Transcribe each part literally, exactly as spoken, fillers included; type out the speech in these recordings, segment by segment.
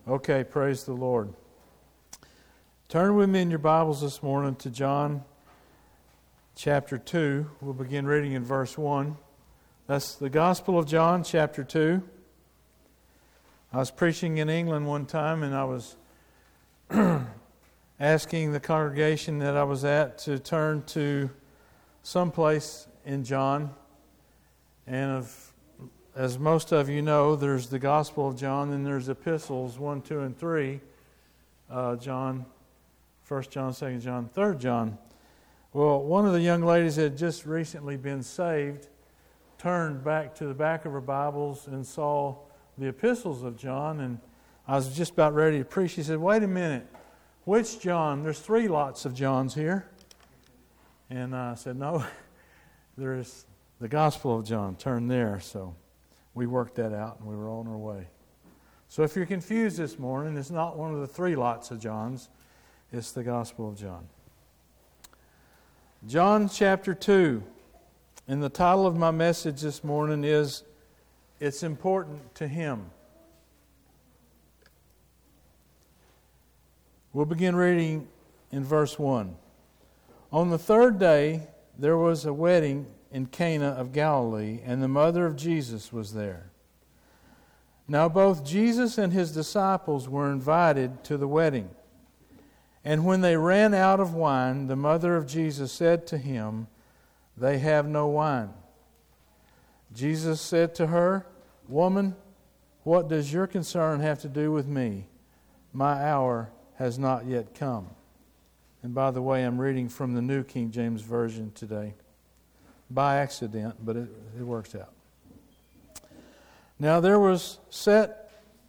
Okay, praise the Lord. Turn with me in your Bibles this morning to John chapter two. We'll begin reading in verse one. That's the Gospel of John chapter two. I was preaching in England one time and I was asking the congregation that I was at to turn to some place in John. And of As most of you know, there's the Gospel of John, and there's epistles one, two, and three. Uh, John, First John, Second John, Third John. Well, one of the young ladies that had just recently been saved turned back to the back of her Bibles and saw the epistles of John, and I was just about ready to preach. She said, "Wait a minute, which John? There's three lots of Johns here." And I said, "No, there's the Gospel of John. Turn there." So we worked that out, and we were on our way. So if you're confused this morning, it's not one of the three lots of Johns. It's the Gospel of John. John chapter two. And the title of my message this morning is, "It's Important to Him." We'll begin reading in verse one. On the third day, there was a wedding in Cana of Galilee, and the mother of Jesus was there. Now both Jesus and his disciples were invited to the wedding. And when they ran out of wine, the mother of Jesus said to him, "They have no wine." Jesus said to her, "Woman, what does your concern have to do with me? My hour has not yet come." And by the way, I'm reading from the New King James Version today. By accident, but it, it works out. Now there was set,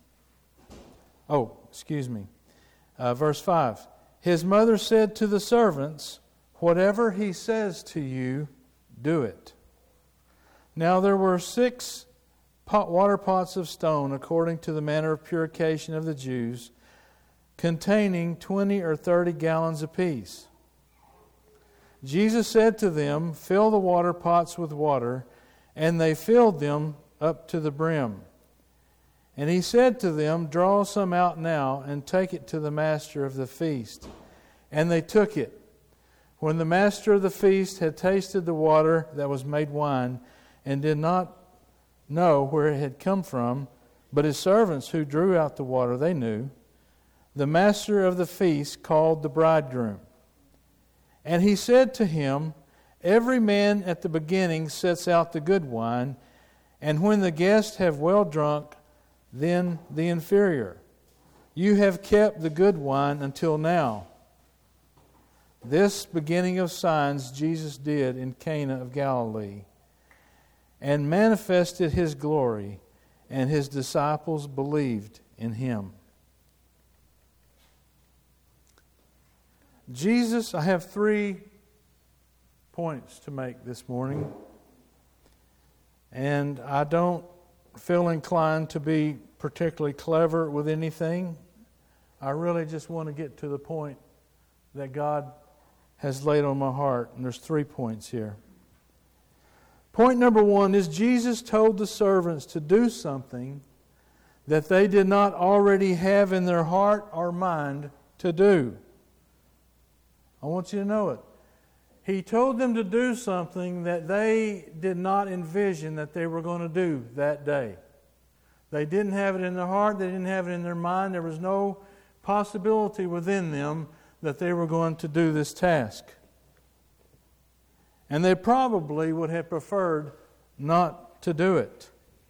oh, excuse me, uh, verse five. His mother said to the servants, "Whatever he says to you, do it." Now there were six pot, water pots of stone, according to the manner of purification of the Jews, containing twenty or thirty gallons apiece. Jesus said to them, "Fill the water pots with water," and they filled them up to the brim. And he said to them, "Draw some out now, and take it to the master of the feast." And they took it. When the master of the feast had tasted the water that was made wine, and did not know where it had come from, but his servants who drew out the water, they knew, the master of the feast called the bridegroom. And he said to him, "Every man at the beginning sets out the good wine, and when the guests have well drunk, then the inferior. You have kept the good wine until now." This beginning of signs Jesus did in Cana of Galilee, and manifested His glory, and His disciples believed in Him. Jesus, I have three points to make this morning. And I don't feel inclined to be particularly clever with anything. I really just want to get to the point that God has laid on my heart. And there's three points here. Point number one is Jesus told the servants to do something that they did not already have in their heart or mind to do. I want you to know it. He told them to do something that they did not envision that they were going to do that day. They didn't have it in their heart. They didn't have it in their mind. There was no possibility within them that they were going to do this task. And they probably would have preferred not to do it.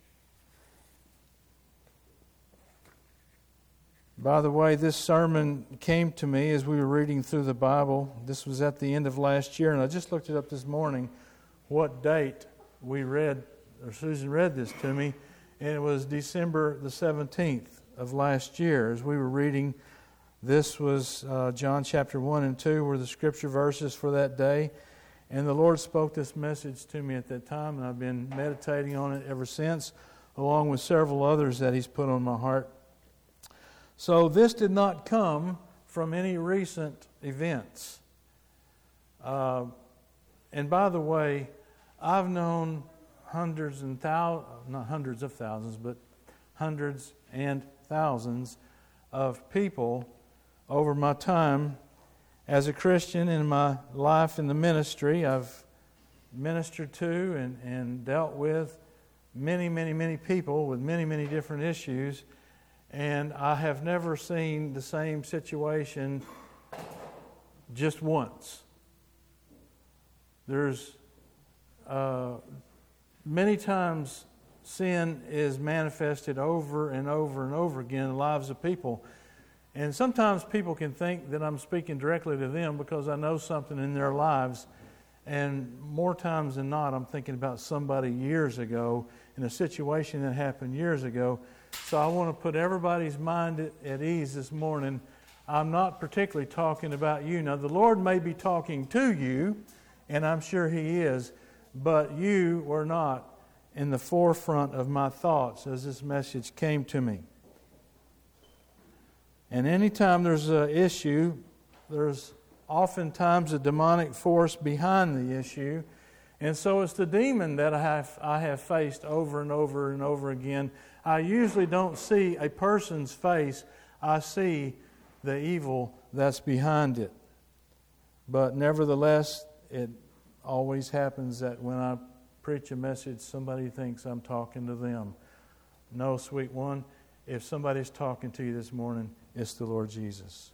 By the way, this sermon came to me as we were reading through the Bible. This was at the end of last year, and I just looked it up this morning, what date we read, or Susan read this to me, and it was December the seventeenth of last year. As we were reading, this was uh, John chapter one and two were the scripture verses for that day, and the Lord spoke this message to me at that time, and I've been meditating on it ever since, along with several others that He's put on my heart. So this did not come from any recent events. Uh, and by the way, I've known hundreds and thousands, not hundreds of thousands, but hundreds and thousands of people over my time as a Christian in my life in the ministry. I've ministered to and, and dealt with many, many, many people with many, many different issues, and I have never seen the same situation just once. There's uh, many times sin is manifested over and over and over again in the lives of people. And sometimes people can think that I'm speaking directly to them because I know something in their lives. And more times than not, I'm thinking about somebody years ago in a situation that happened years ago. So I want to put everybody's mind at, at ease this morning. I'm not particularly talking about you. Now, the Lord may be talking to you, and I'm sure He is, but you were not in the forefront of my thoughts as this message came to me. And anytime there's an issue, there's oftentimes a demonic force behind the issue. And so it's the demon that I have, I have faced over and over and over again. I usually don't see a person's face. I see the evil that's behind it. But nevertheless, it always happens that when I preach a message, somebody thinks I'm talking to them. No, sweet one, if somebody's talking to you this morning, it's the Lord Jesus.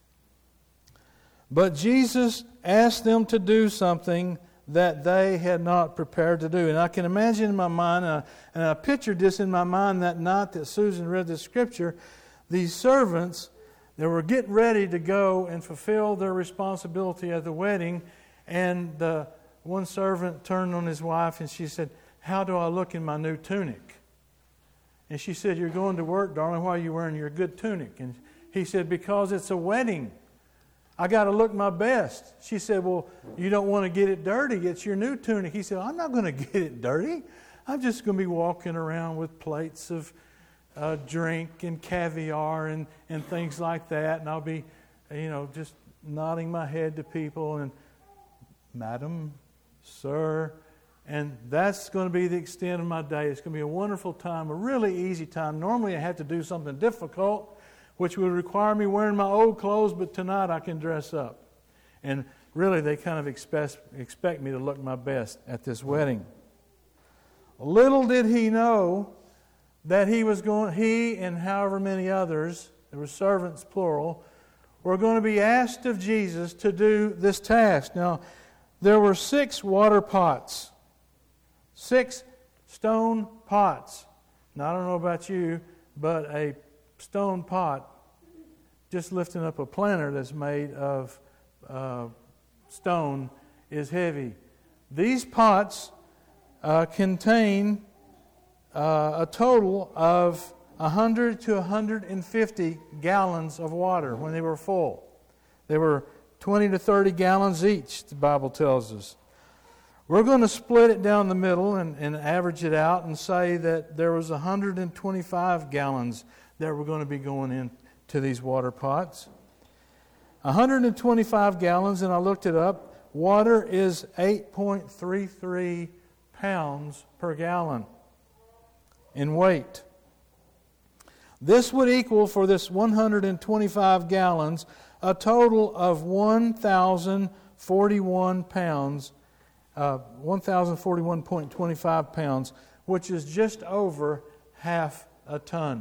But Jesus asked them to do something that they had not prepared to do. And I can imagine in my mind, and I, and I pictured this in my mind that night that Susan read the scripture, these servants that were getting ready to go and fulfill their responsibility at the wedding, and the one servant turned on his wife and she said, "How do I look in my new tunic?" And she said, "You're going to work, darling. Why are you wearing your good tunic?" And he said, "Because it's a wedding. I got to look my best." She said, "Well, you don't want to get it dirty. It's your new tunic." He said, "I'm not going to get it dirty. I'm just going to be walking around with plates of uh, drink and caviar and, and things like that. And I'll be, you know, just nodding my head to people and, 'Madam, sir.' And that's going to be the extent of my day. It's going to be a wonderful time, a really easy time. Normally I have to do something difficult, which would require me wearing my old clothes, but tonight I can dress up." And really they kind of expect, expect me to look my best at this wedding. Little did he know that he was going, he and however many others, there were servants plural, were going to be asked of Jesus to do this task. Now, there were six water pots. Six stone pots. Now, I don't know about you, but a stone pot, just lifting up a planter that's made of uh, stone, is heavy. These pots uh, contain uh, a total of one hundred to one hundred fifty gallons of water when they were full. They were twenty to thirty gallons each, the Bible tells us. We're going to split it down the middle and, and average it out and say that there was one hundred twenty-five gallons that were going to be going into these water pots. one hundred twenty-five gallons, and I looked it up. Water is eight point three three pounds per gallon in weight. This would equal, for this one hundred twenty-five gallons, a total of one thousand forty-one pounds, uh, one thousand forty-one point two five pounds, which is just over half a ton.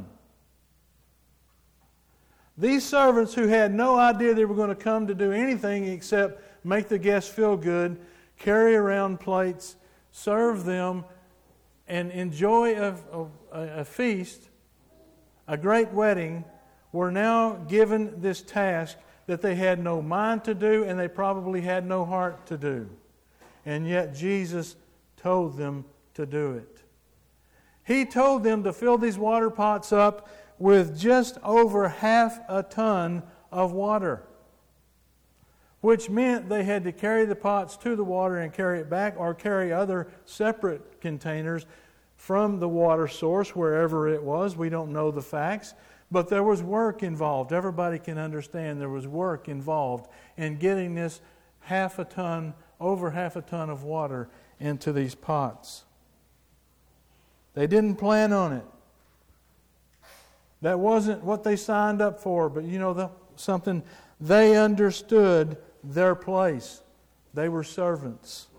These servants, who had no idea they were going to come to do anything except make the guests feel good, carry around plates, serve them, and enjoy a, a, a feast, a great wedding, were now given this task that they had no mind to do and they probably had no heart to do. And yet Jesus told them to do it. He told them to fill these water pots up with just over half a ton of water, which meant they had to carry the pots to the water and carry it back, or carry other separate containers from the water source, wherever it was. We don't know the facts, but there was work involved. Everybody can understand there was work involved in getting this half a ton, over half a ton of water into these pots. They didn't plan on it. That wasn't what they signed up for, but you know the, something, they understood their place. They were servants.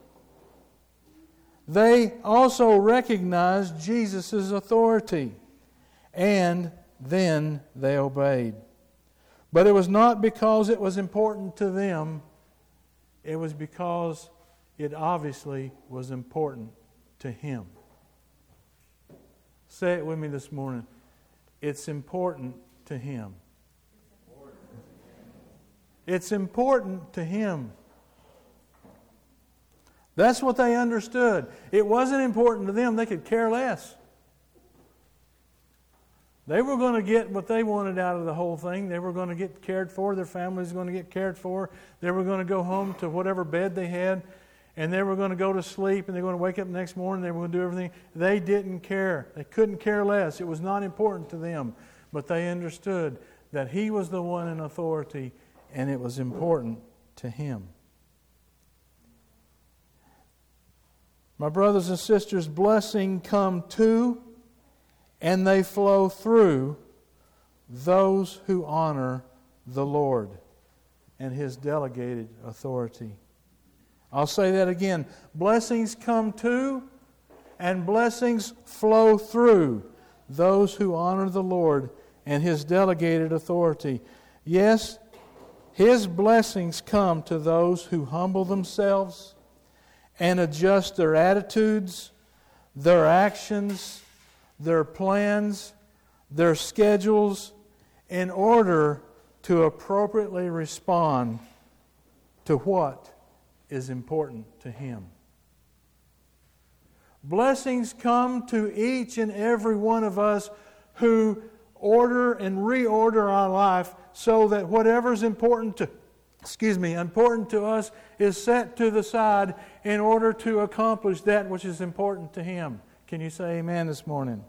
They also recognized Jesus' authority, and then they obeyed. But it was not because it was important to them. It was because it obviously was important to Him. Say it with me this morning. It's important to Him. It's important to Him. That's what they understood. It wasn't important to them. They could care less. They were going to get what they wanted out of the whole thing. They were going to get cared for. Their family was going to get cared for. They were going to go home to whatever bed they had. And they were going to go to sleep. And they were going to wake up the next morning. They were going to do everything. They didn't care. They couldn't care less. It was not important to them. But they understood that He was the one in authority. And it was important to Him. My brothers and sisters, blessing come to and they flow through those who honor the Lord and His delegated authority. I'll say that again. Blessings come to and blessings flow through those who honor the Lord and His delegated authority. Yes, His blessings come to those who humble themselves and adjust their attitudes, their actions, their plans, their schedules, in order to appropriately respond to what is important to Him. Blessings come to each and every one of us who order and reorder our life so that whatever is important to, excuse me, important to us is set to the side in order to accomplish that which is important to Him. Can you say amen this morning?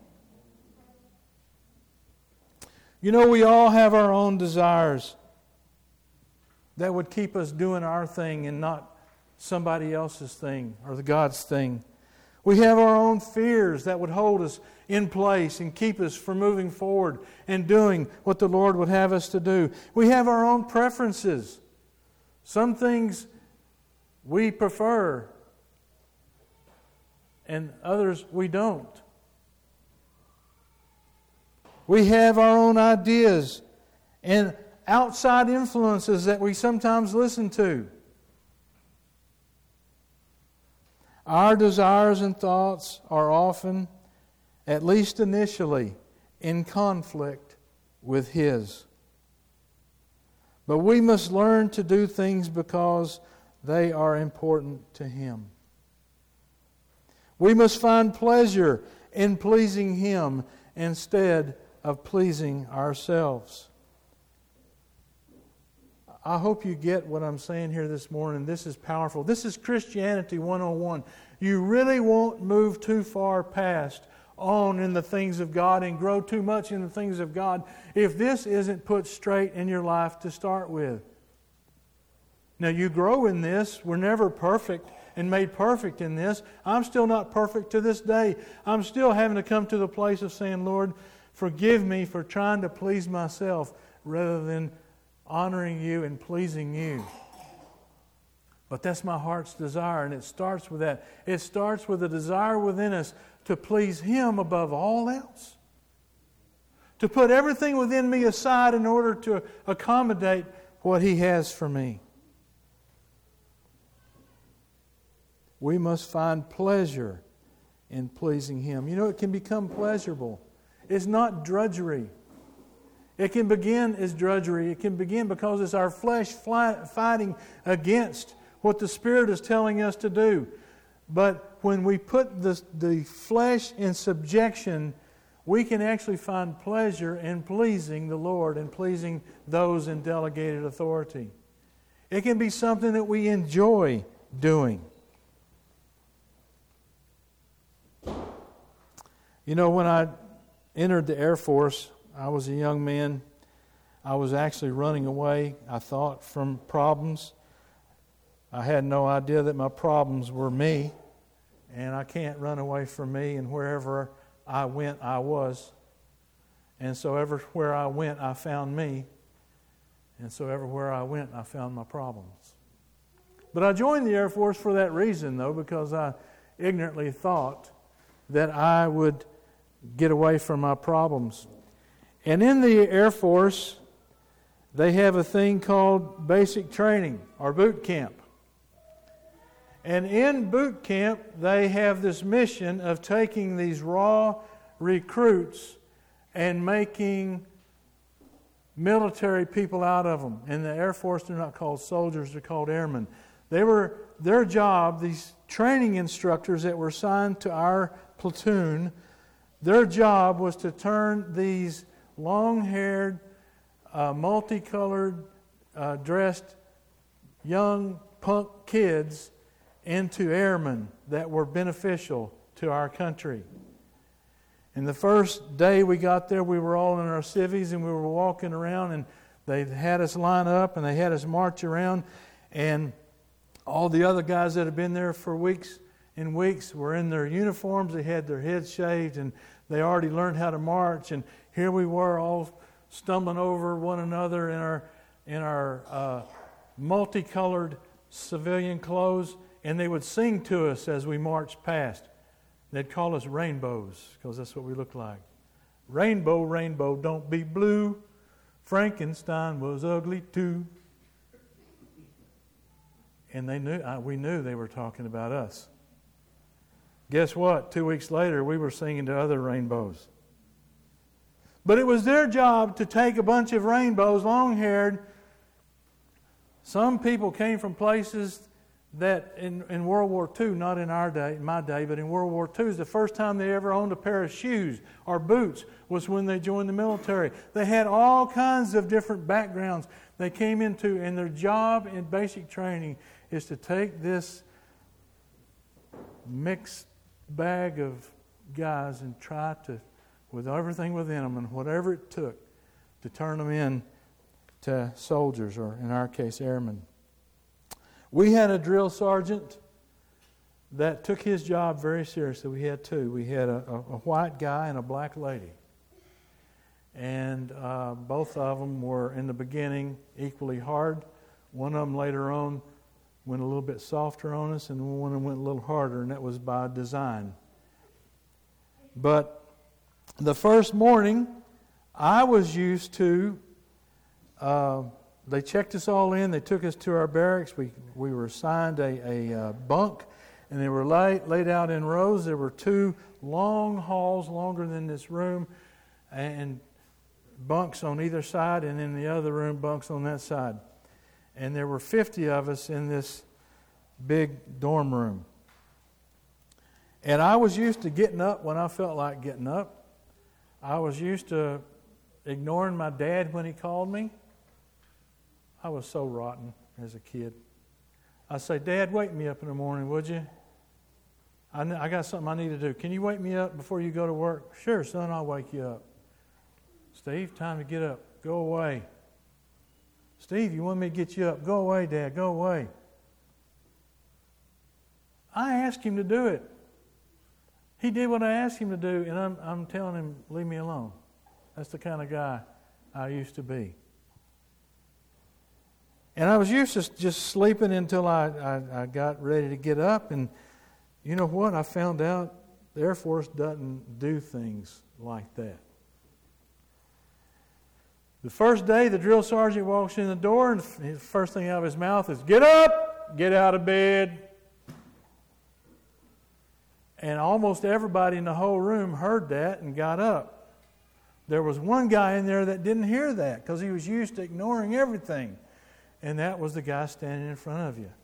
You know, we all have our own desires that would keep us doing our thing and not somebody else's thing or the God's thing. We have our own fears that would hold us in place and keep us from moving forward and doing what the Lord would have us to do. We have our own preferences. Some things we prefer and others we don't. We have our own ideas and outside influences that we sometimes listen to. Our desires and thoughts are often, at least initially, in conflict with His. But we must learn to do things because they are important to Him. We must find pleasure in pleasing Him instead of pleasing ourselves. I hope you get what I'm saying here this morning. This is powerful. This is Christianity one oh one. You really won't move too far past on in the things of God and grow too much in the things of God if this isn't put straight in your life to start with. Now, you grow in this. We're never perfect and made perfect in this. I'm still not perfect to this day. I'm still having to come to the place of saying, Lord, forgive me for trying to please myself rather than honoring You and pleasing You. But that's my heart's desire, and it starts with that. It starts with a desire within us to please Him above all else. To put everything within me aside in order to accommodate what He has for me. We must find pleasure in pleasing Him. You know, it can become pleasurable. It's not drudgery. It can begin as drudgery. It can begin because it's our flesh fly, fighting against what the Spirit is telling us to do. But when we put the, the flesh in subjection, we can actually find pleasure in pleasing the Lord and pleasing those in delegated authority. It can be something that we enjoy doing. You know, when I entered the Air Force, I was a young man. I was actually running away, I thought, from problems. I had no idea that my problems were me, and I can't run away from me, and wherever I went, I was. And so everywhere I went, I found me. And so everywhere I went, I found my problems. But I joined the Air Force for that reason, though, because I ignorantly thought that I would get away from my problems. And in the Air Force, they have a thing called basic training or boot camp. And in boot camp, they have this mission of taking these raw recruits and making military people out of them. In the Air Force, they're not called soldiers, they're called airmen. They were, their job, these training instructors that were assigned to our platoon, their job was to turn these long-haired, uh, multicolored, uh, dressed young punk kids into airmen that were beneficial to our country. And the first day we got there, we were all in our civvies and we were walking around, and they had us line up and they had us march around, and all the other guys that had been there for weeks and weeks were in their uniforms. They had their heads shaved and they already learned how to march, and here we were all stumbling over one another in our in our uh, multicolored civilian clothes, and they would sing to us as we marched past. They'd call us rainbows because that's what we looked like. Rainbow, rainbow, don't be blue. Frankenstein was ugly too. And they knew, uh, we knew they were talking about us. Guess what? Two weeks later, we were singing to other rainbows. But it was their job to take a bunch of rainbows, long-haired. Some people came from places that in, in World War Two, not in our day, my day, but in World War Two, is the first time they ever owned a pair of shoes or boots was when they joined the military. They had all kinds of different backgrounds they came into, and their job in basic training is to take this mixed bag of guys and try to, with everything within them and whatever it took, to turn them in to soldiers, or in our case, airmen. We had a drill sergeant that took his job very seriously. We had two. We had a, a, a white guy and a black lady. And uh, both of them were, in the beginning, equally hard. One of them later on went a little bit softer on us, and one of them went a little harder, and that was by design. But the first morning, I was used to, uh, they checked us all in, they took us to our barracks, we we were assigned a, a uh, bunk, and they were laid, laid out in rows. There were two long halls, longer than this room, and bunks on either side, and in the other room, bunks on that side. And there were fifty of us in this big dorm room. And I was used to getting up when I felt like getting up. I was used to ignoring my dad when he called me. I was so rotten as a kid. I'd say, Dad, wake me up in the morning, would you? I, I got something I need to do. Can you wake me up before you go to work? Sure, son, I'll wake you up. Steve, time to get up. Go away. Steve, you want me to get you up? Go away, Dad. Go away. I asked him to do it. He did what I asked him to do, and I'm, I'm telling him, leave me alone. That's the kind of guy I used to be. And I was used to just sleeping until I, I, I got ready to get up. And you know what? I found out the Air Force doesn't do things like that. The first day, the drill sergeant walks in the door, and the first thing out of his mouth is, get up, get out of bed. And almost everybody in the whole room heard that and got up. There was one guy in there that didn't hear that because he was used to ignoring everything. And that was the guy standing in front of you.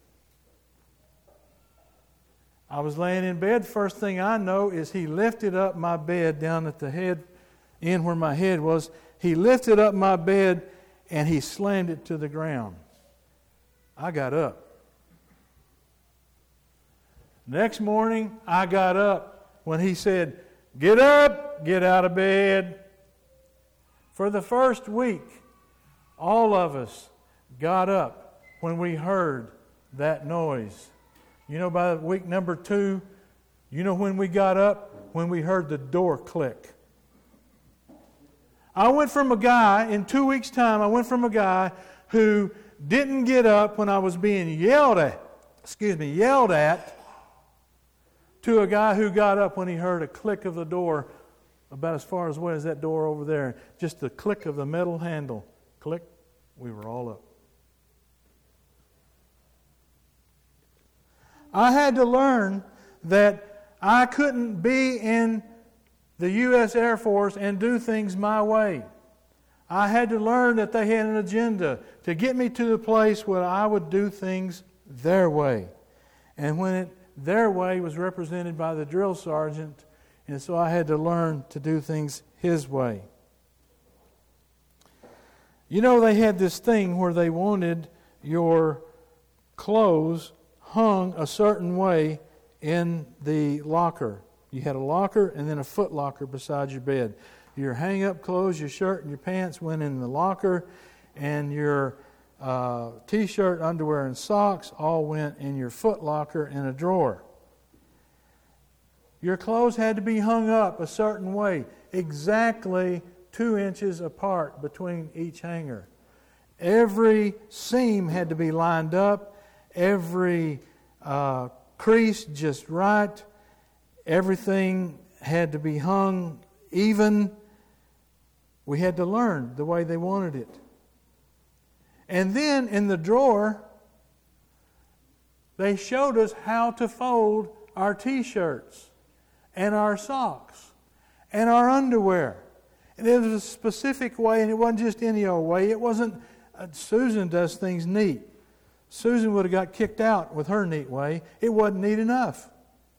I was laying in bed. First thing I know is he lifted up my bed down at the head, in where my head was. He lifted up my bed and he slammed it to the ground. I got up. Next morning, I got up when he said, get up, get out of bed. For the first week, all of us got up when we heard that noise. You know, by week number two, you know when we got up? When we heard the door click. I went from a guy, in two weeks' time, I went from a guy who didn't get up when I was being yelled at, excuse me, yelled at, to a guy who got up when he heard a click of the door about as far as away as that door over there. Just the click of the metal handle. Click. We were all up. I had to learn that I couldn't be in the U S Air Force and do things my way. I had to learn that they had an agenda to get me to the place where I would do things their way. And when it, their way was represented by the drill sergeant, and so I had to learn to do things his way. You know, they had this thing where they wanted your clothes hung a certain way in the locker. You had a locker and then a foot locker beside your bed. Your hang-up clothes, your shirt and your pants went in the locker, and your uh, T-shirt, underwear, and socks all went in your foot locker in a drawer. Your clothes had to be hung up a certain way, exactly two inches apart between each hanger. Every seam had to be lined up, every uh, crease just right. Everything had to be hung even. We had to learn the way they wanted it. And then in the drawer, they showed us how to fold our T-shirts and our socks and our underwear. And it was a specific way, and it wasn't just any old way. It wasn't, uh, Susan does things neat. Susan would have got kicked out with her neat way. It wasn't neat enough.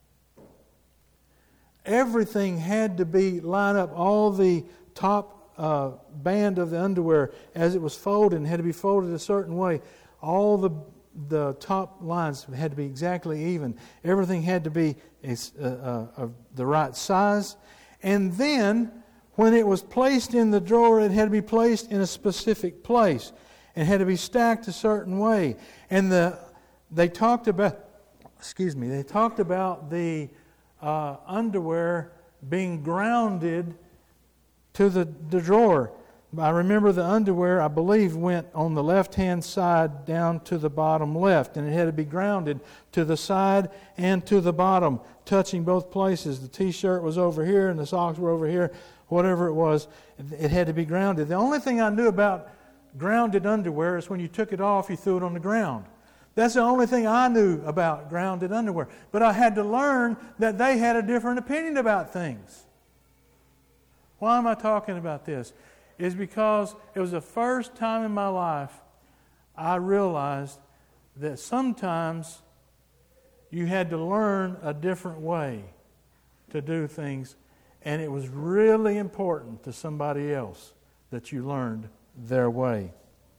Everything had to be lined up. All the top uh, band of the underwear, as it was folded, had to be folded a certain way. All the the top lines had to be exactly even. Everything had to be a, uh, of the right size. And then, when it was placed in the drawer, it had to be placed in a specific place. It had to be stacked a certain way. And the they talked about, excuse me, they talked about the uh, underwear being grounded to the, the drawer. I remember the underwear, I believe, went on the left-hand side down to the bottom left, and it had to be grounded to the side and to the bottom, touching both places. The T-shirt was over here and the socks were over here. Whatever it was, it had to be grounded. The only thing I knew about grounded underwear is when you took it off, you threw it on the ground. That's the only thing I knew about grounded underwear. But I had to learn that they had a different opinion about things. Why am I talking about this? Is because it was the first time in my life I realized that sometimes you had to learn a different way to do things, and it was really important to somebody else that you learned their way.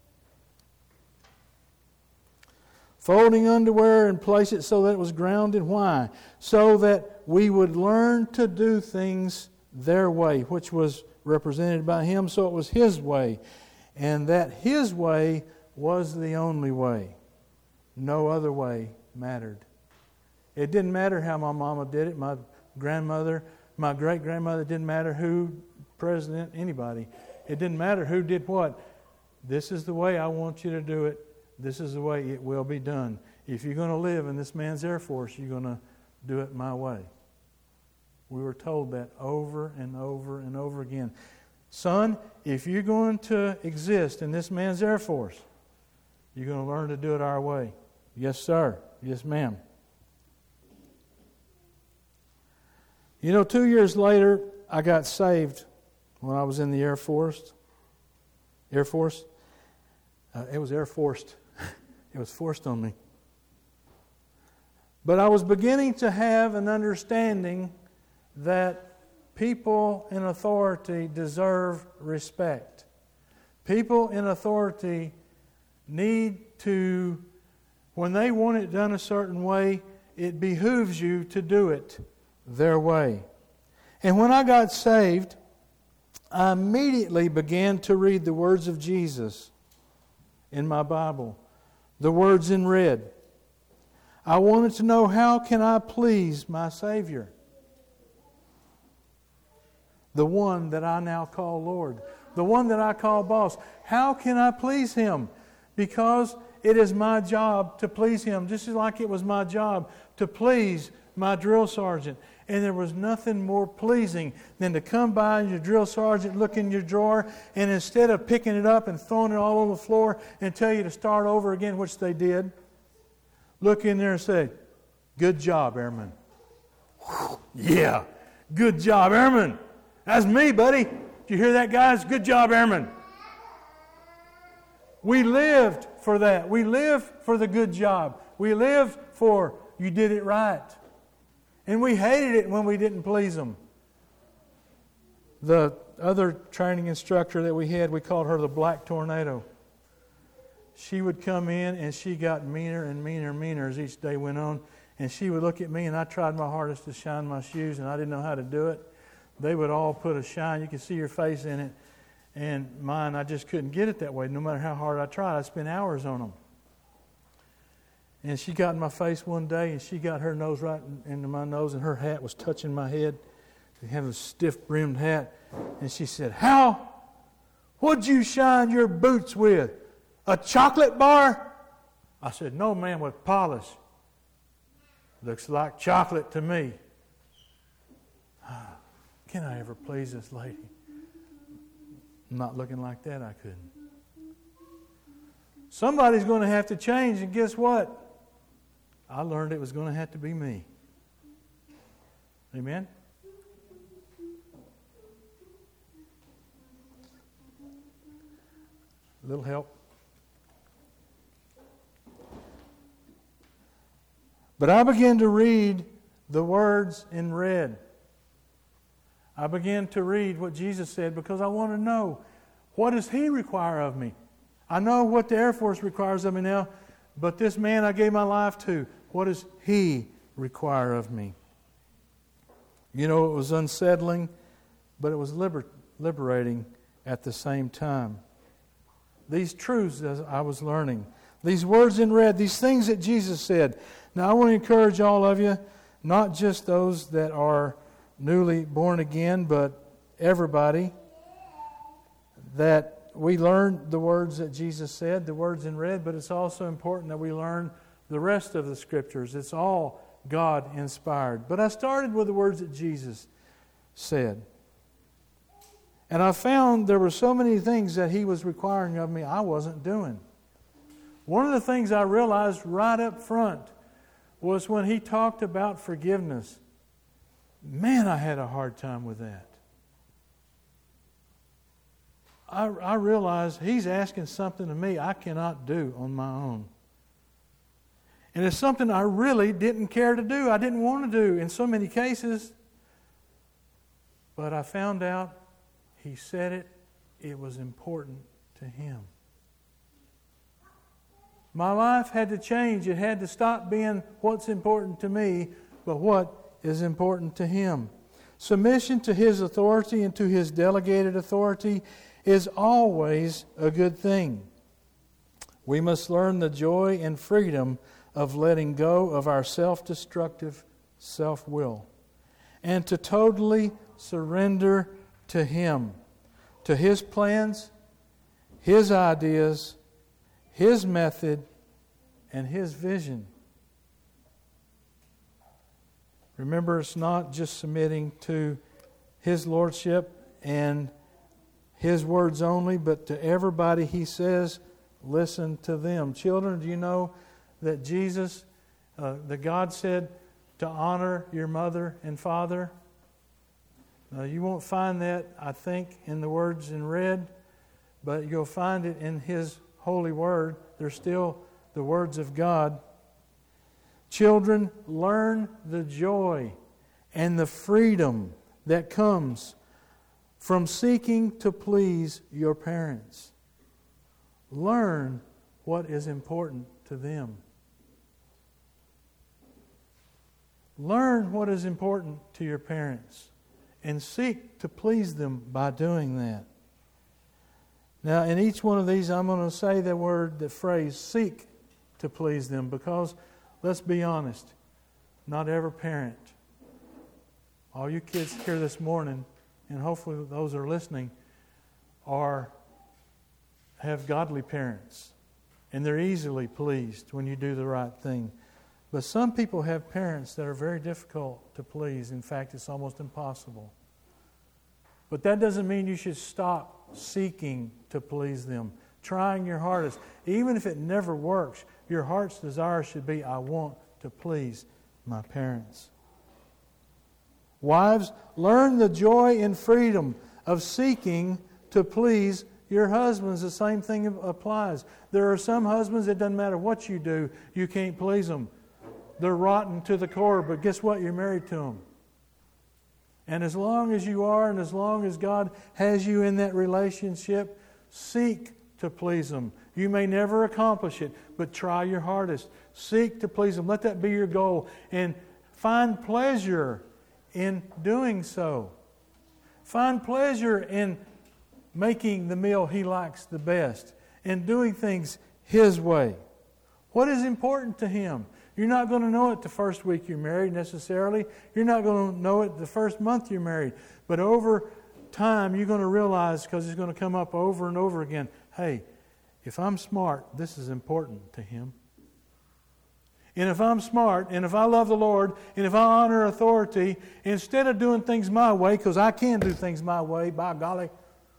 Folding underwear and place it so that it was grounded. Why? So that we would learn to do things their way, which was represented by Him, so it was His way. And that His way was the only way. No other way mattered. It didn't matter how my mama did it, my grandmother, my great-grandmother, it didn't matter who, president, anybody. It didn't matter who did what. This is the way I want you to do it. This is the way it will be done. If you're going to live in this man's Air Force, you're going to do it my way. We were told that over and over and over again. Son, if you're going to exist in this man's Air Force, you're going to learn to do it our way. Yes, sir. Yes, ma'am. You know, two years later, I got saved when I was in the Air Force. Air Force. Uh, it was Air Forced. It was forced on me. But I was beginning to have an understanding that people in authority deserve respect. People in authority need to, when they want it done a certain way, it behooves you to do it their way. And when I got saved, I immediately began to read the words of Jesus in my Bible, the words in red. I wanted to know, how can I please my Savior? The one that I now call Lord. the one that I call boss. How can I please him? Because it is my job to please him, just like it was my job to please my drill sergeant. And there was nothing more pleasing than to come by and your drill sergeant, look in your drawer, and instead of picking it up and throwing it all over the floor and tell you to start over again, which they did, look in there and say, "Good job, Airman." Yeah, good job, Airman. That's me, buddy. Did you hear that, guys? Good job, Airman. We lived for that. We lived for the good job. We lived for you did it right. And we hated it when we didn't please them. The other training instructor that we had, we called her the Black Tornado. She would come in and she got meaner and meaner and meaner as each day went on. And she would look at me and I tried my hardest to shine my shoes and I didn't know how to do it. They would all put a shine. You could see your face in it. And mine, I just couldn't get it that way. No matter how hard I tried, I spent hours on them. And she got in my face one day, and she got her nose right into my nose, and her hat was touching my head. She had a stiff-brimmed hat. And she said, "How? What'd you shine your boots with? A chocolate bar?" I said, "No, ma'am, with polish." "Looks like chocolate to me." Can I ever please this lady? Not looking like that, I couldn't. Somebody's going to have to change, and guess what? I learned it was going to have to be me. Amen? A little help. But I began to read the words in red. I began to read what Jesus said because I want to know, what does He require of me? I know what the Air Force requires of me now, but this man I gave my life to, what does He require of me? You know, it was unsettling, but it was liber- liberating at the same time. These truths as I was learning, these words in red, these things that Jesus said. Now I want to encourage all of you, not just those that are newly born again, but everybody, that we learn the words that Jesus said, the words in red, but it's also important that we learn the rest of the Scriptures. It's all God-inspired. But I started with the words that Jesus said. And I found there were so many things that He was requiring of me I wasn't doing. One of the things I realized right up front was when He talked about forgiveness. Man, I had a hard time with that. I, I realized He's asking something of me I cannot do on my own. And it's something I really didn't care to do. I didn't want to do in so many cases. But I found out He said it. It was important to Him. My life had to change. It had to stop being what's important to me, but what is important to Him. Submission to His authority and to His delegated authority is always a good thing. We must learn the joy and freedom of letting go of our self-destructive self-will and to totally surrender to Him, to His plans, His ideas, His method, and His vision. Remember, it's not just submitting to His lordship and His words only, but to everybody He says, listen to them. Children, do you know that Jesus, uh, that God said to honor your mother and father? Uh, you won't find that, I think, in the words in red, but you'll find it in His holy word. They're still the words of God. Children, learn the joy and the freedom that comes from seeking to please your parents. Learn what is important to them. Learn what is important to your parents and seek to please them by doing that. Now, in each one of these, I'm going to say the word, the phrase, seek to please them, because let's be honest, not every parent, all you kids here this morning, and hopefully those are listening, are have godly parents, and they're easily pleased when you do the right thing. But some people have parents that are very difficult to please. In fact, it's almost impossible. But that doesn't mean you should stop seeking to please them, trying your hardest. Even if it never works, your heart's desire should be, I want to please my parents. Wives, learn the joy and freedom of seeking to please your husbands. The same thing applies. There are some husbands, it doesn't matter what you do, you can't please them. They're rotten to the core, but guess what? You're married to them. And as long as you are, and as long as God has you in that relationship, seek to please them. You may never accomplish it, but try your hardest. Seek to please them. Let that be your goal. And find pleasure in doing so. Find pleasure in making the meal he likes the best, and doing things his way. What is important to him? You're not going to know it the first week you're married necessarily. You're not going to know it the first month you're married. But over time, you're going to realize, because it's going to come up over and over again, hey, if I'm smart, this is important to him. And if I'm smart, and if I love the Lord, and if I honor authority, instead of doing things my way, because I can do things my way, by golly,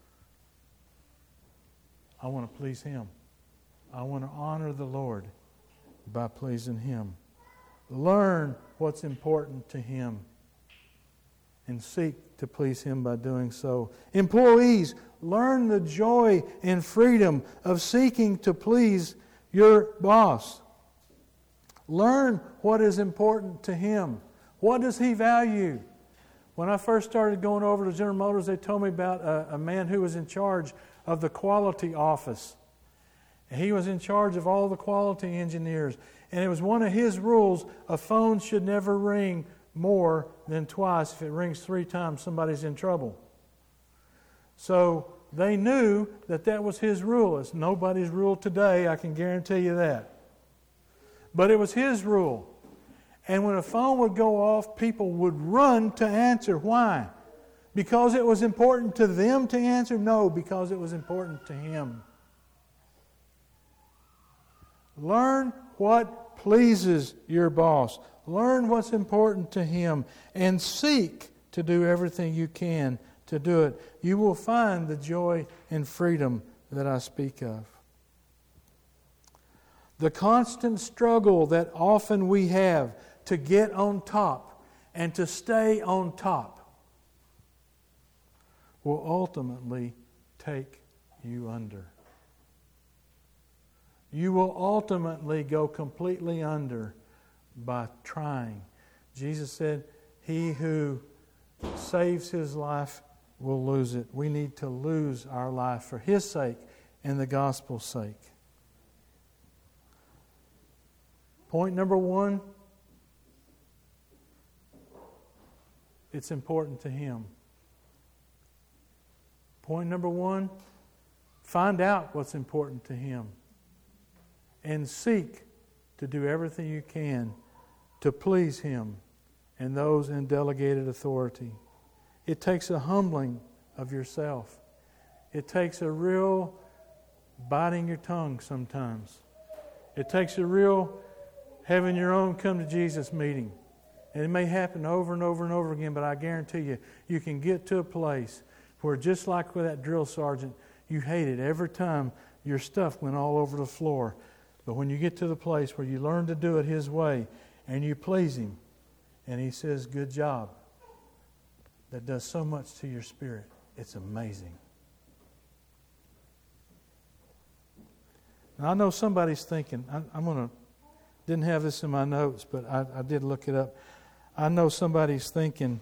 I want to please him. I want to honor the Lord by pleasing him. Learn what's important to him and seek to please him by doing so. Employees, learn the joy and freedom of seeking to please your boss. Learn what is important to him. What does he value? When I first started going over to General Motors, they told me about a, a man who was in charge of the quality office. And he was in charge of all the quality engineers. And it was one of his rules, a phone should never ring more than twice. If it rings three times, somebody's in trouble. So they knew that that was his rule. It's nobody's rule today, I can guarantee you that. But it was his rule. And when a phone would go off, people would run to answer. Why? Because it was important to them to answer? No, because it was important to him. Learn what pleases your boss. Learn what's important to him. And seek to do everything you can to do it. You will find the joy and freedom that I speak of. The constant struggle that often we have to get on top and to stay on top will ultimately take you under. You will ultimately go completely under by trying. Jesus said, he who saves his life will lose it. We need to lose our life for his sake and the gospel's sake. Point number one, it's important to him. Point number one, find out what's important to him and seek to do everything you can to please him and those in delegated authority. It takes a humbling of yourself. It takes a real biting your tongue sometimes. It takes a real having your own come to Jesus meeting. And it may happen over and over and over again, but I guarantee you, you can get to a place where just like with that drill sergeant, you hated every time your stuff went all over the floor. But when you get to the place where you learn to do it his way and you please him and he says, good job, that does so much to your spirit. It's amazing. Now I know somebody's thinking, I, I'm going to, didn't have this in my notes, but I, I did look it up. I know somebody's thinking,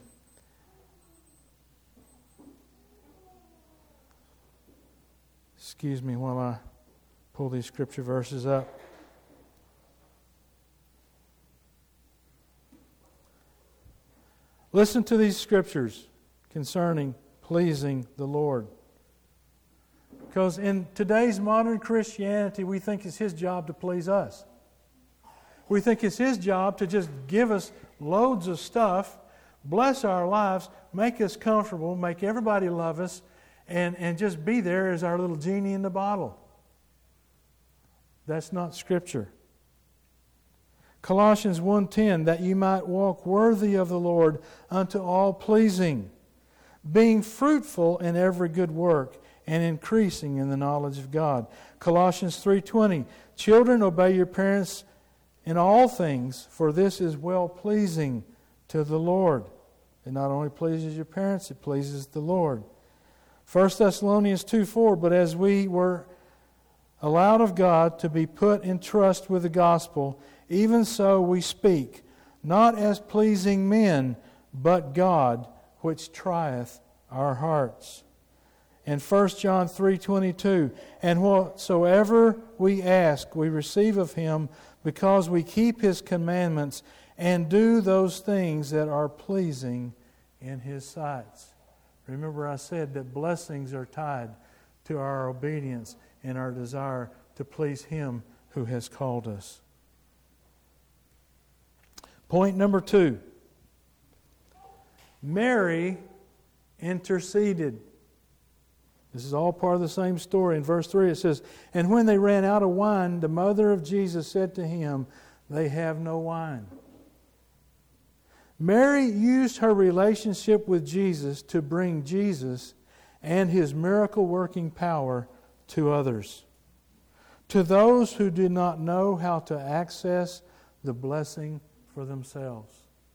excuse me while I pull these scripture verses up. Listen to these scriptures concerning pleasing the Lord. Because in today's modern Christianity, we think it's his job to please us. We think it's his job to just give us loads of stuff, bless our lives, make us comfortable, make everybody love us, and, and just be there as our little genie in the bottle. That's not Scripture. Colossians one ten, that you might walk worthy of the Lord unto all pleasing, being fruitful in every good work and increasing in the knowledge of God. Colossians three twenty, children, obey your parents in all things, for this is well-pleasing to the Lord. It not only pleases your parents, it pleases the Lord. First Thessalonians two four, but as we were allowed of God to be put in trust with the gospel, even so we speak, not as pleasing men, but God, which trieth our hearts. And First John three twenty-two, and whatsoever we ask, we receive of Him, because we keep His commandments and do those things that are pleasing in His sights. Remember I said that blessings are tied to our obedience and our desire to please Him who has called us. Point number two. Mary interceded. This is all part of the same story. In verse three it says, and when they ran out of wine, the mother of Jesus said to Him, they have no wine. Mary used her relationship with Jesus to bring Jesus and His miracle-working power to others, to those who did not know how to access the blessing for themselves.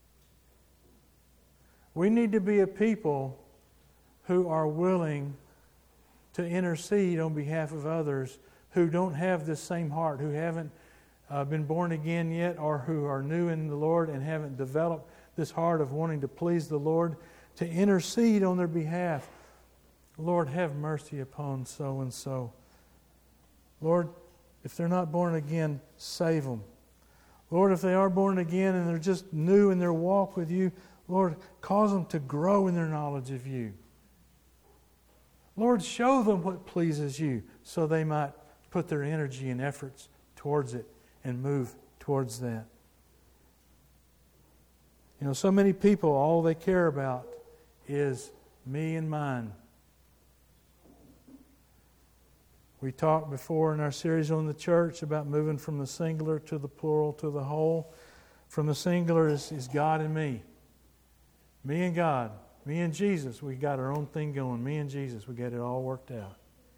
We need to be a people who are willing to intercede on behalf of others who don't have this same heart, who haven't uh, been born again yet, or who are new in the Lord and haven't developed this heart of wanting to please the Lord, to intercede on their behalf. Lord, have mercy upon so-and-so. Lord, if they're not born again, save them. Lord, if they are born again and they're just new in their walk with You, Lord, cause them to grow in their knowledge of You. Lord, show them what pleases You so they might put their energy and efforts towards it and move towards that. You know, so many people, all they care about is me and mine. We talked before in our series on the church about moving from the singular to the plural to the whole. From the singular is, is God and me. Me and God. Me and Jesus. We got our own thing going. Me and Jesus. We got it all worked out.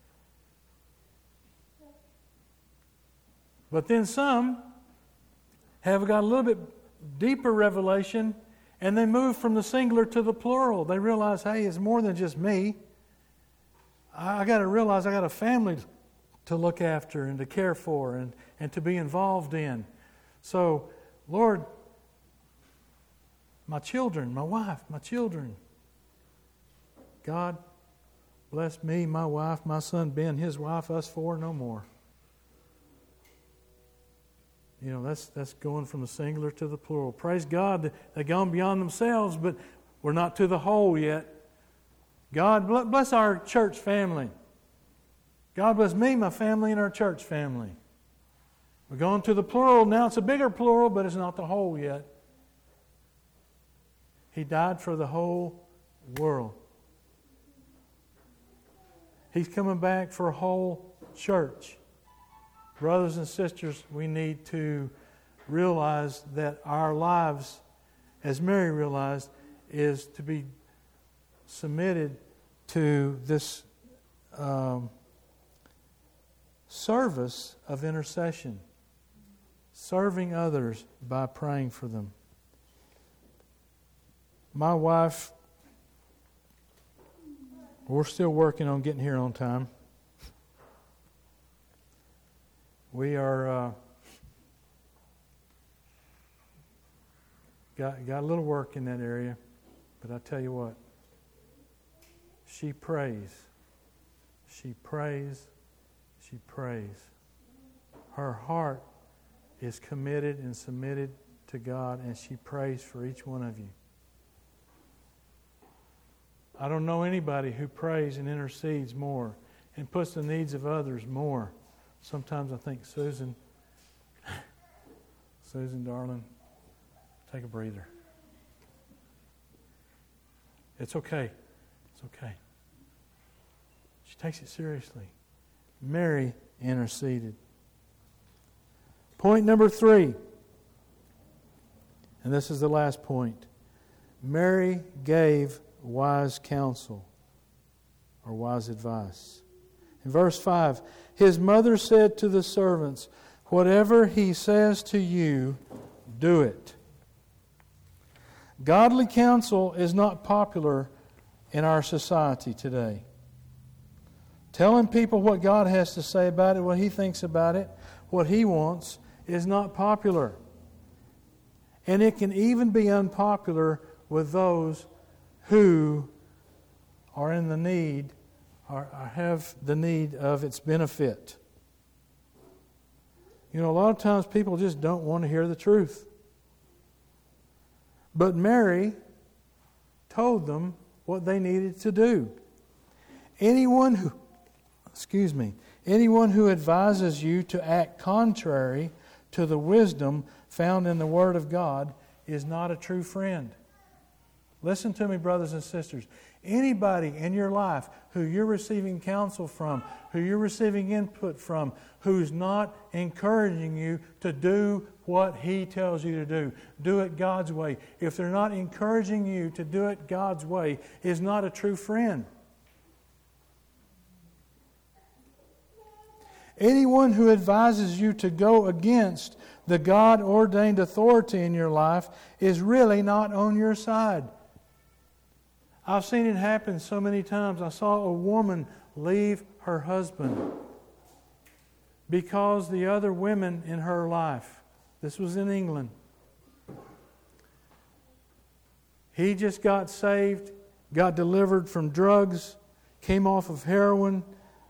But then some have got a little bit deeper revelation, and they move from the singular to the plural. They realize, hey, it's more than just me. I, I got to realize I got a family to look after and to care for and, and to be involved in. So, Lord, my children, my wife, my children. God, bless me, my wife, my son Ben, his wife, us four, no more. You know, that's that's going from the singular to the plural. Praise God, they've gone beyond themselves, but we're not to the whole yet. God, bless our church family. God bless me, my family, and our church family. We're going to the plural. Now it's a bigger plural, but it's not the whole yet. He died for the whole world. He's coming back for a whole church. Brothers and sisters, we need to realize that our lives, as Mary realized, is to be submitted to this um, service of intercession, serving others by praying for them. My wife, we're still working on getting here on time. We are uh, got got a little work in that area, but I tell you what, she prays, she prays, she prays. Her heart is committed and submitted to God, and she prays for each one of you. I don't know anybody who prays and intercedes more and puts the needs of others more. Sometimes I think, Susan, Susan, darling, take a breather. It's okay. It's okay. She takes it seriously. Mary interceded. Point number three, and this is the last point. Mary gave wise counsel or wise advice. In verse five, his mother said to the servants, "Whatever he says to you, do it." Godly counsel is not popular in our society today. Telling people what God has to say about it, what He thinks about it, what He wants, is not popular. And it can even be unpopular with those who are in the need, or have the need of its benefit. You know, a lot of times people just don't want to hear the truth. But Mary told them what they needed to do. Anyone who, excuse me, anyone who advises you to act contrary to the wisdom found in the Word of God is not a true friend. Listen to me, brothers and sisters. Anybody in your life who you're receiving counsel from, who you're receiving input from, who's not encouraging you to do what He tells you to do, do it God's way. If they're not encouraging you to do it God's way, is not a true friend. Anyone who advises you to go against the God-ordained authority in your life is really not on your side. I've seen it happen so many times. I saw a woman leave her husband because the other women in her life, this was in England, he just got saved, got delivered from drugs, came off of heroin.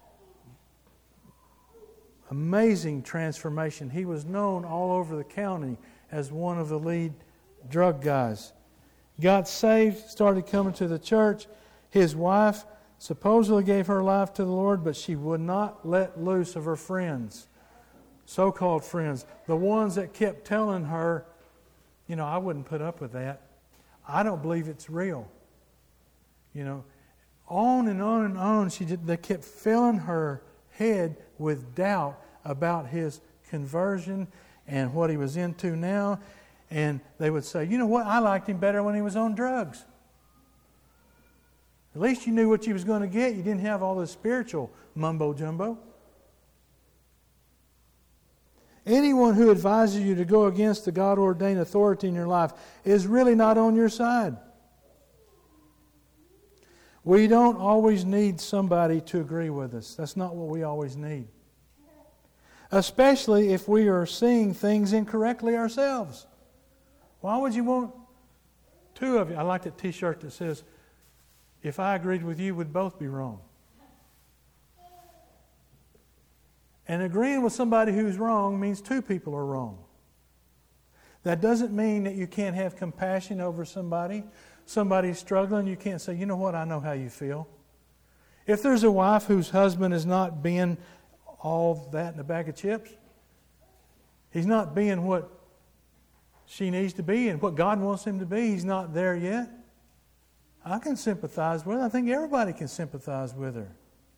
Amazing transformation. He was known all over the county as one of the lead drug guys. Got saved, started coming to the church. His wife supposedly gave her life to the Lord, but she would not let loose of her friends, so-called friends, the ones that kept telling her, you know, I wouldn't put up with that. I don't believe it's real. You know, on and on and on. She did, they kept filling her head with doubt about his conversion and what he was into now. And they would say, you know what, I liked him better when he was on drugs. At least you knew what you was going to get. You didn't have all this spiritual mumbo-jumbo. Anyone who advises you to go against the God-ordained authority in your life is really not on your side. We don't always need somebody to agree with us. That's not what we always need. Especially if we are seeing things incorrectly ourselves. Why would you want two of you? I like that t-shirt that says, if I agreed with you, we'd both be wrong. And agreeing with somebody who's wrong means two people are wrong. That doesn't mean that you can't have compassion over somebody. Somebody's struggling, you can't say, you know what, I know how you feel. If there's a wife whose husband is not being all that in a bag of chips, he's not being what she needs to be and what God wants him to be, he's not there yet, I can sympathize with her. I think everybody can sympathize with her.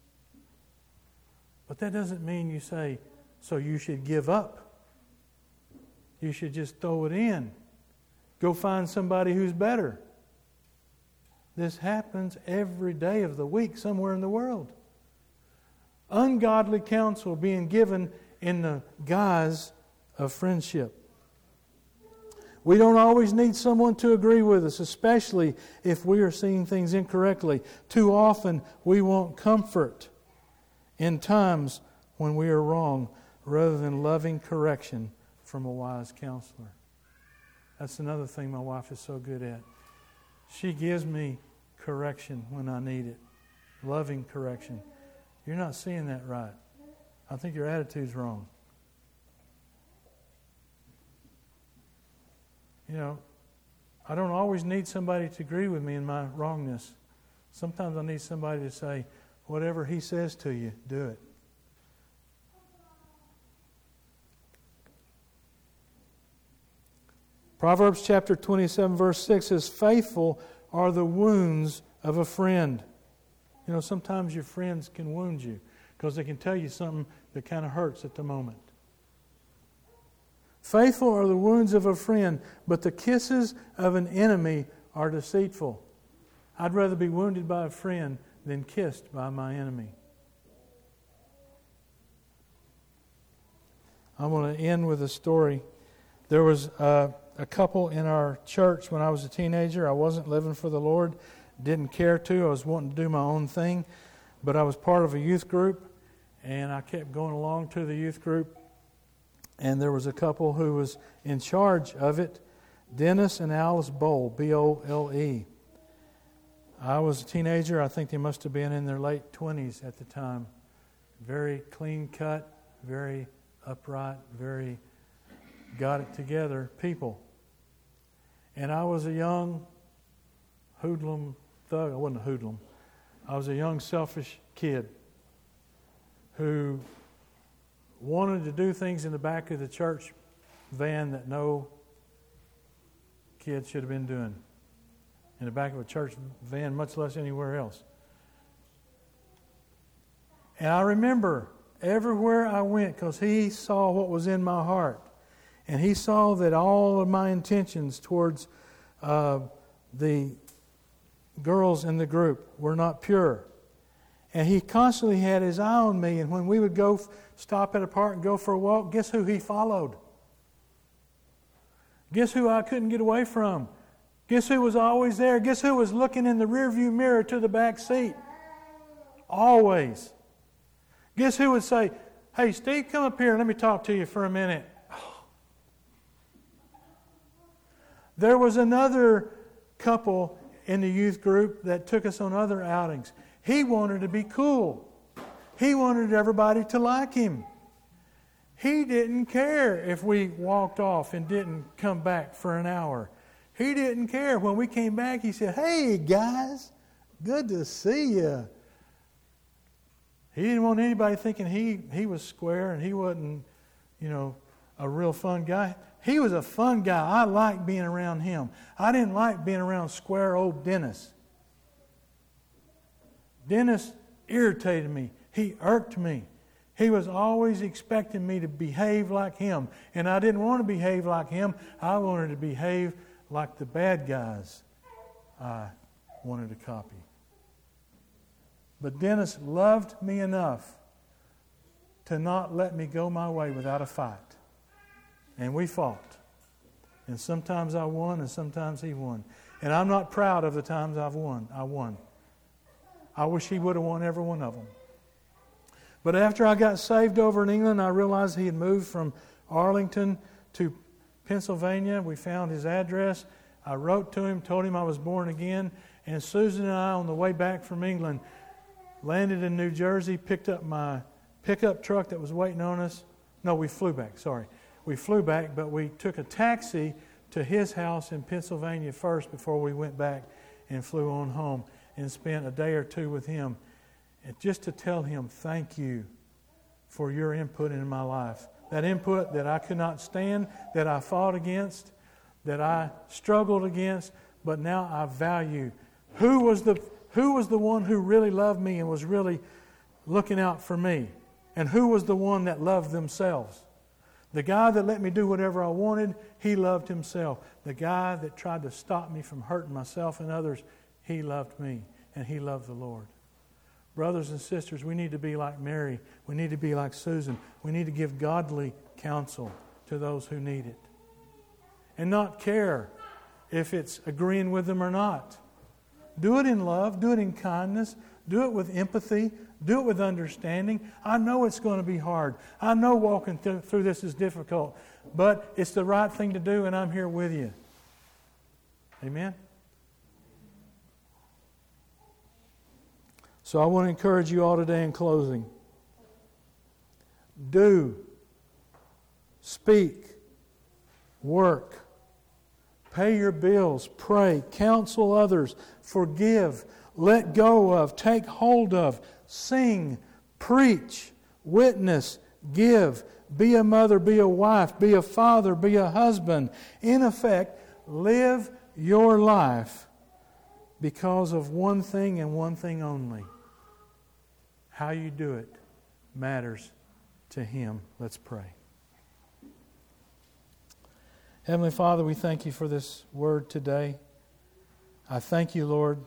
But that doesn't mean you say, so you should give up. You should just throw it in. Go find somebody who's better. This happens every day of the week somewhere in the world. Ungodly counsel being given in the guise of friendship. We don't always need someone to agree with us, especially if we are seeing things incorrectly. Too often we want comfort in times when we are wrong rather than loving correction from a wise counselor. That's another thing my wife is so good at. She gives me correction when I need it. Loving correction. You're not seeing that right. I think your attitude's wrong. You know, I don't always need somebody to agree with me in my wrongness. Sometimes I need somebody to say, whatever he says to you, do it. Proverbs chapter twenty-seven verse six says, faithful are the wounds of a friend. You know, sometimes your friends can wound you because they can tell you something that kind of hurts at the moment. Faithful are the wounds of a friend, but the kisses of an enemy are deceitful. I'd rather be wounded by a friend than kissed by my enemy. I want to end with a story. There was a, a couple in our church when I was a teenager. I wasn't living for the Lord, didn't care to. I was wanting to do my own thing, but I was part of a youth group, and I kept going along to the youth group. And there was a couple who was in charge of it, Dennis and Alice Bowl, B O L E. I was a teenager. I think they must have been in their late twenties at the time. Very clean cut, very upright, very got it together people. And I was a young hoodlum thug. I wasn't a hoodlum. I was a young selfish kid who wanted to do things in the back of the church van that no kid should have been doing in the back of a church van, much less anywhere else. And I remember everywhere I went, because he saw what was in my heart, and he saw that all of my intentions towards uh, the girls in the group were not pure. And he constantly had his eye on me. And when we would go stop at a park and go for a walk, guess who he followed? Guess who I couldn't get away from? Guess who was always there? Guess who was looking in the rearview mirror to the back seat? Always. Guess who would say, "Hey, Steve, come up here and let me talk to you for a minute." There was another couple in the youth group that took us on other outings. He wanted to be cool. He wanted everybody to like him. He didn't care if we walked off and didn't come back for an hour. He didn't care. When we came back, he said, "Hey, guys, good to see you." He didn't want anybody thinking he, he was square and he wasn't, you know, a real fun guy. He was a fun guy. I liked being around him. I didn't like being around square old Dennis. Dennis irritated me. He irked me. He was always expecting me to behave like him. And I didn't want to behave like him. I wanted to behave like the bad guys I wanted to copy. But Dennis loved me enough to not let me go my way without a fight. And we fought. And sometimes I won and sometimes he won. And I'm not proud of the times I've won. I won. I wish he would have won every one of them. But after I got saved over in England, I realized he had moved from Arlington to Pennsylvania. We found his address. I wrote to him, told him I was born again. And Susan and I, on the way back from England, landed in New Jersey, picked up my pickup truck that was waiting on us. No, we flew back, sorry. We flew back, but we took a taxi to his house in Pennsylvania first before we went back and flew on home and spent a day or two with him. And just to tell him, thank you for your input in my life. That input that I could not stand, that I fought against, that I struggled against, but now I value. Who was the who was the one who really loved me and was really looking out for me? And who was the one that loved themselves? The guy that let me do whatever I wanted, he loved himself. The guy that tried to stop me from hurting myself and others, he loved me and he loved the Lord. Brothers and sisters, we need to be like Mary. We need to be like Susan. We need to give godly counsel to those who need it. And not care if it's agreeing with them or not. Do it in love. Do it in kindness. Do it with empathy. Do it with understanding. I know it's going to be hard. I know walking th- through this is difficult. But it's the right thing to do, and I'm here with you. Amen? So I want to encourage you all today in closing. Do, speak, work, pay your bills, pray, counsel others, forgive, let go of, take hold of, sing, preach, witness, give, be a mother, be a wife, be a father, be a husband. In effect, live your life because of one thing and one thing only. how you do it matters to Him. Let's pray. Heavenly Father, we thank You for this word today. I thank You, Lord,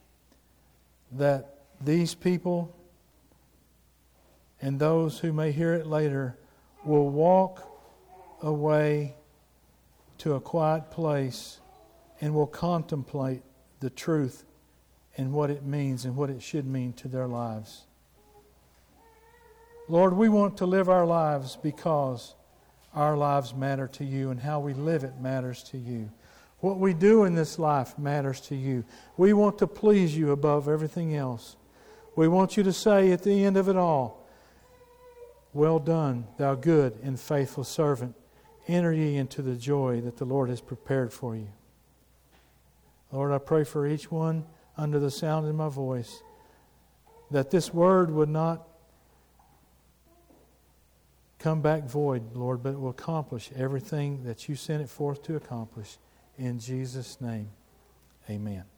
that these people and those who may hear it later will walk away to a quiet place and will contemplate the truth and what it means and what it should mean to their lives. Lord, we want to live our lives because our lives matter to You, and how we live it matters to You. What we do in this life matters to You. We want to please You above everything else. We want You to say at the end of it all, "Well done, thou good and faithful servant. Enter ye into the joy that the Lord has prepared for you." Lord, I pray for each one under the sound of my voice, that this word would not come back void, Lord, but it will accomplish everything that You sent it forth to accomplish. In Jesus' name, amen.